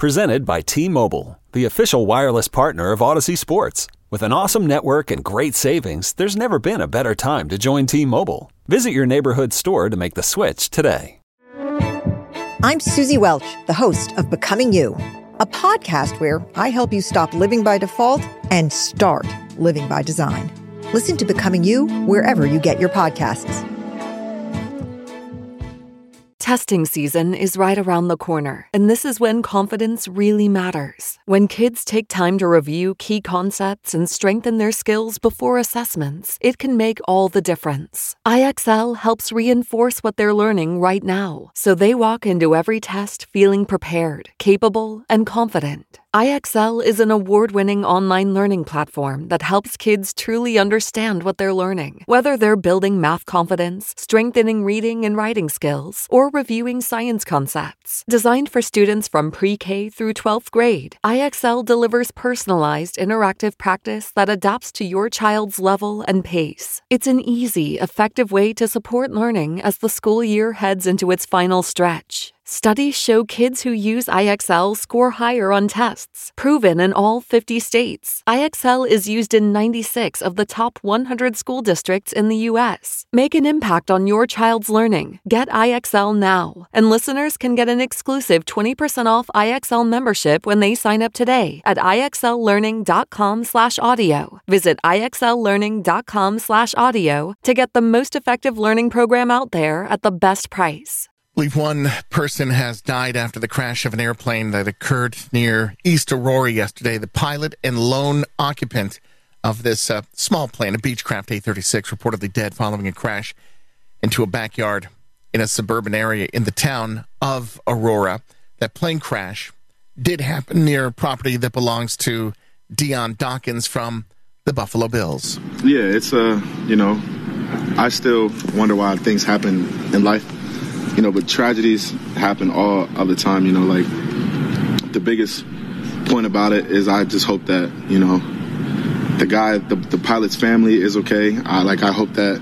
Presented by T-Mobile, the official wireless partner of Odyssey Sports. With an awesome network and great savings, there's never been a better time to join T-Mobile. Visit your neighborhood store to make the switch today. I'm Susie Welch, the host of Becoming You, a podcast where I help you stop living by default and start living by design. Listen to Becoming You wherever you get your podcasts. Testing season is right around the corner, and this is when confidence really matters. When kids take time to review key concepts and strengthen their skills before assessments, it can make all the difference. IXL helps reinforce what they're learning right now, so they walk into every test feeling prepared, capable, and confident. IXL is an award-winning online learning platform that helps kids truly understand what they're learning. Whether they're building math confidence, strengthening reading and writing skills, or reviewing science concepts. Designed for students from pre-K through 12th grade, IXL delivers personalized, interactive practice that adapts to your child's level and pace. It's an easy, effective way to support learning as the school year heads into its final stretch. Studies show kids who use IXL score higher on tests, proven in all 50 states. IXL is used in 96 of the top 100 school districts in the U.S. Make an impact on your child's learning. Get IXL now. And listeners can get an exclusive 20% off IXL membership when they sign up today at IXLlearning.com/audio. Visit IXLlearning.com/audio to get the most effective learning program out there at the best price. I believe one person has died after the crash of an airplane that occurred near East Aurora yesterday. The pilot and lone occupant of this small plane, a Beechcraft A-36, reportedly dead following a crash into a backyard in a suburban area in the town of Aurora. That plane crash did happen near property that belongs to Dion Dawkins from the Buffalo Bills. Yeah, it's, I still wonder why things happen in life. But tragedies happen all of the time, like the biggest point about it is I just hope that, the pilot's family is okay. I hope that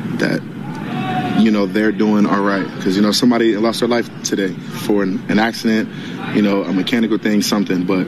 they're doing all right. Because, somebody lost their life today for an accident, a mechanical thing, something. But,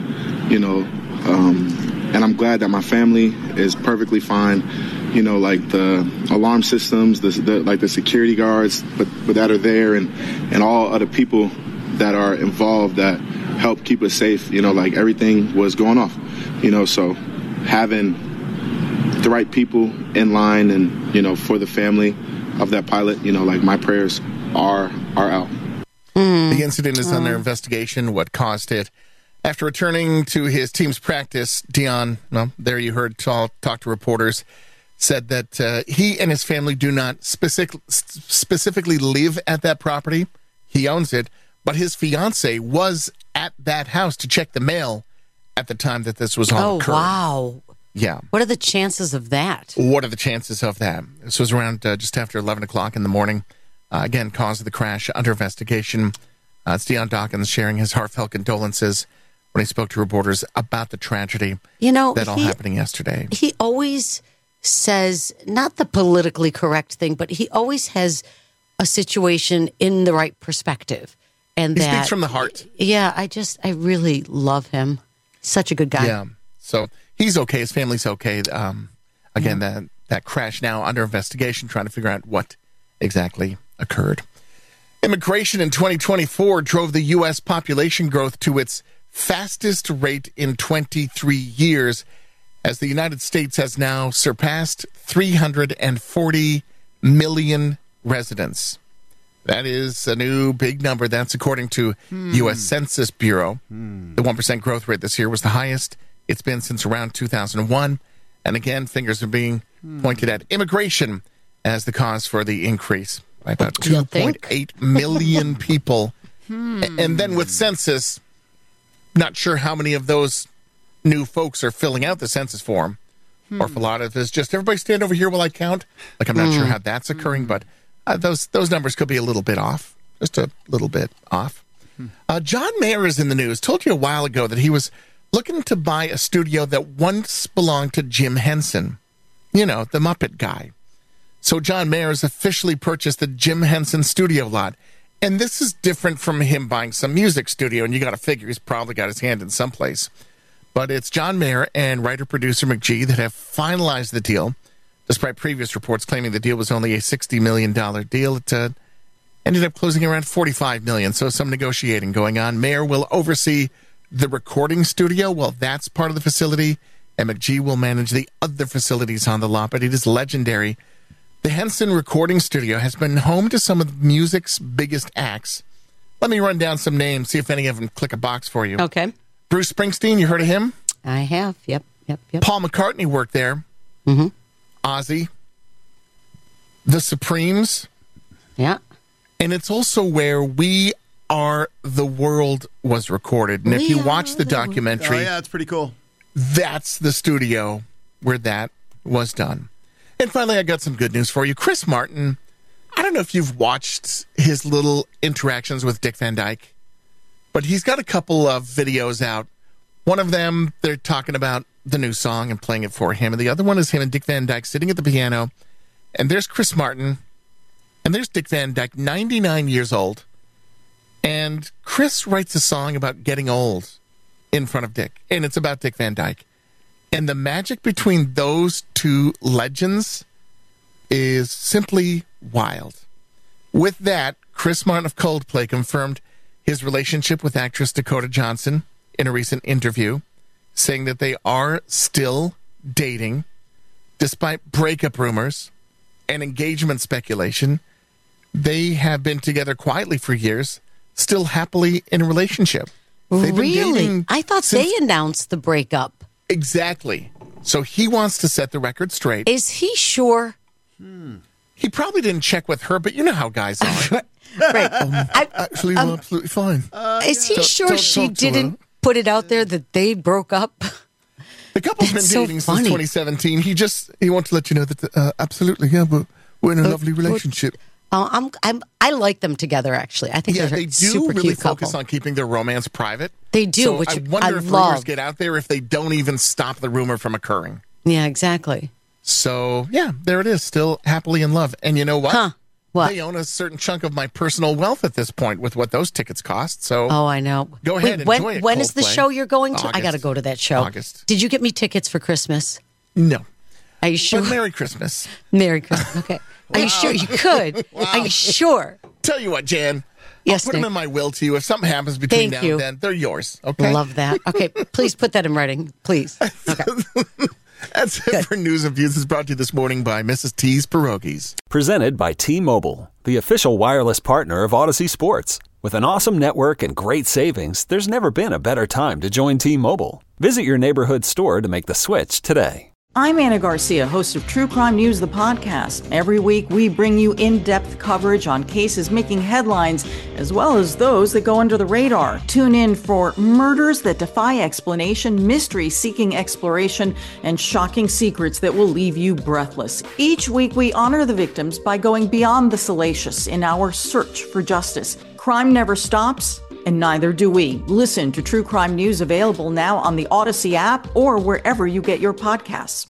and I'm glad that my family is perfectly fine. The alarm systems, the security guards, but that are there, and all other people that are involved that help keep us safe. Everything was going off. So having the right people in line, and for the family of that pilot, my prayers are out. The incident is under investigation. What caused it? After returning to his team's practice, Dion, there you heard talk to reporters, said that he and his family do not specifically live at that property. He owns it, but his fiancée was at that house to check the mail at the time that this was all occurring. Oh, wow. Yeah. What are the chances of that? What are the chances of that? This was around just after 11 o'clock in the morning. Again, cause of the crash under investigation. It's Dion Dawkins sharing his heartfelt condolences when he spoke to reporters about the tragedy that all happening yesterday. He always says, not the politically correct thing, but he always has a situation in the right perspective. And he speaks from the heart. Yeah, I really love him. Such a good guy. Yeah, so he's okay. His family's okay. Again, that crash now under investigation, trying to figure out what exactly occurred. Immigration in 2024 drove the U.S. population growth to its fastest rate in 23 years, as the United States has now surpassed 340 million residents. That is a new big number. That's according to U.S. Census Bureau. The 1% growth rate this year was the highest it's been since around 2001. And again, fingers are being pointed at immigration as the cause for the increase by about 2.8 million people. And then with census, not sure how many of those new folks are filling out the census form, or if a lot of it is just everybody stand over here while I count. I'm not sure how that's occurring, but those numbers could be a little bit off, just a little bit off. John Mayer is in the news. Told you a while ago that he was looking to buy a studio that once belonged to Jim Henson, the Muppet guy. So John Mayer has officially purchased the Jim Henson studio lot And this is different from him buying some music studio, and you got to figure he's probably got his hand in someplace. But it's John Mayer and writer-producer McGee that have finalized the deal, despite previous reports claiming the deal was only a $60 million deal. It ended up closing around $45 million, so some negotiating going on. Mayer will oversee the recording studio. Well, that's part of the facility, and McGee will manage the other facilities on the lot, but it is legendary. The Henson Recording Studio has been home to some of music's biggest acts. Let me run down some names, see if any of them click a box for you. Okay. Bruce Springsteen, you heard of him? I have. Yep. Paul McCartney worked there. Mm-hmm. Ozzy. The Supremes. Yeah. And it's also where We Are the World was recorded. And if you watch the documentary, it's pretty cool. That's the studio where that was done. And finally, I got some good news for you. Chris Martin, I don't know if you've watched his little interactions with Dick Van Dyke, but he's got a couple of videos out. One of them, they're talking about the new song and playing it for him. And the other one is him and Dick Van Dyke sitting at the piano. And there's Chris Martin. And there's Dick Van Dyke, 99 years old. And Chris writes a song about getting old in front of Dick. And it's about Dick Van Dyke. And the magic between those two legends is simply wild. With that, Chris Martin of Coldplay confirmed his relationship with actress Dakota Johnson in a recent interview, saying that they are still dating despite breakup rumors and engagement speculation. They have been together quietly for years, still happily in a relationship. They've been dating I thought they announced the breakup. Exactly. So he wants to set the record straight. Is he sure? He probably didn't check with her, but you know how guys are. Right. Actually, we're absolutely fine. Is he sure don't she talk to her. didn't put it out there that they broke up? The couple's been That's so dating since funny. 2017. He wants to let you know that absolutely, yeah, we're in a lovely relationship. I like them together. Actually, I think Yeah, they're they a do super really cute focus couple. on keeping their romance private. They do, So which I wonder I if rumors love. get out there if they don't even stop the rumor from occurring. Yeah, exactly. So yeah, there it is, still happily in love. And you know what? Huh? What? They own a certain chunk of my personal wealth at this point with what those tickets cost. So Oh, I know. Go ahead, Wait, enjoy it, when is the Coldplay. show you're going to? I August. got to go to that show. August. Did you get me tickets for Christmas? No. Are you sure? But Merry Christmas. Merry Christmas. Okay. Are you sure you could? Are you sure? Tell you what, Jan. Yes, I'll put them Nick. in my will to you. If something happens between Thank now you. and then, they're yours. Okay. Love that. Okay, please put that in writing, please. Okay. That's it for News and Views. It's brought to you this morning by Mrs. T's Pierogies. Presented by T-Mobile, the official wireless partner of Odyssey Sports. With an awesome network and great savings, there's never been a better time to join T-Mobile. Visit your neighborhood store to make the switch today. I'm Anna Garcia, host of True Crime News, the podcast. Every week, we bring you in-depth coverage on cases making headlines, as well as those that go under the radar. Tune in for murders that defy explanation, mysteries seeking exploration, and shocking secrets that will leave you breathless. Each week, we honor the victims by going beyond the salacious in our search for justice. Crime never stops, and neither do we. Listen to True Crime News, available now on the Odyssey app or wherever you get your podcasts.